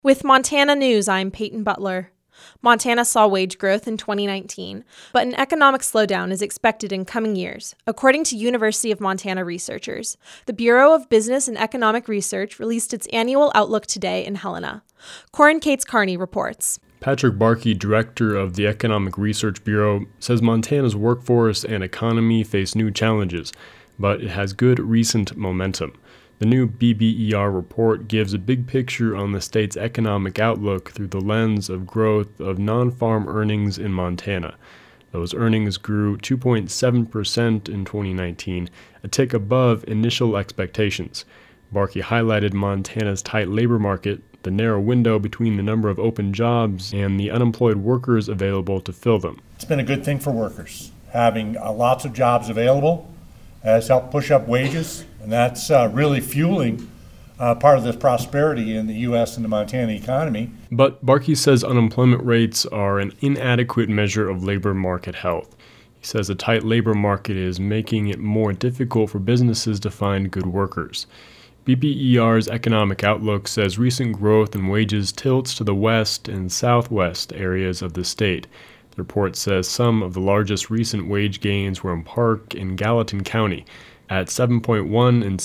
With Montana News, I'm Peyton Butler. Montana saw wage growth in 2019, but an economic slowdown is expected in coming years, according to University of Montana researchers. The Bureau of Business and Economic Research released its annual outlook today in Helena. Corin Cates-Carney reports. Patrick Barkey, director of the Economic Research Bureau, says Montana's workforce and economy face new challenges, but it has good recent momentum. The new BBER report gives a big picture on the state's economic outlook through the lens of growth of non-farm earnings in Montana. Those earnings grew 2.7% in 2019, a tick above initial expectations. Barkey highlighted Montana's tight labor market, the narrow window between the number of open jobs and the unemployed workers available to fill them. It's been a good thing for workers. Having lots of jobs available has helped push up wages, and that's really fueling part of this prosperity in the U.S. and the Montana economy. But Barkey says unemployment rates are an inadequate measure of labor market health. He says a tight labor market is making it more difficult for businesses to find good workers. BBER's economic outlook says recent growth in wages tilts to the west and southwest areas of the state. The report says some of the largest recent wage gains were in Park and Gallatin County, at 7.1% and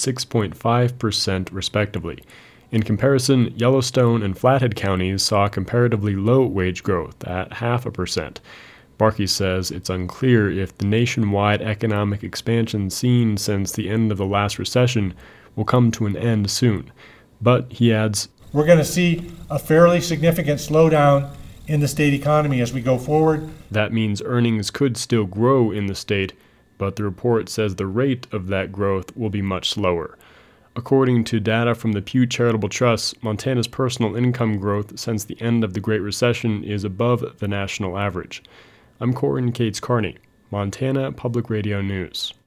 6.5% respectively. In comparison, Yellowstone and Flathead counties saw comparatively low wage growth at 0.5%. Barkey says it's unclear if the nationwide economic expansion seen since the end of the last recession will come to an end soon. But, he adds, we're going to see a fairly significant slowdown in the state economy as we go forward. That means earnings could still grow in the state, but the report says the rate of that growth will be much slower. According to data from the Pew Charitable Trust, Montana's personal income growth since the end of the Great Recession is above the national average. I'm Corin Cates-Carney, Montana Public Radio News.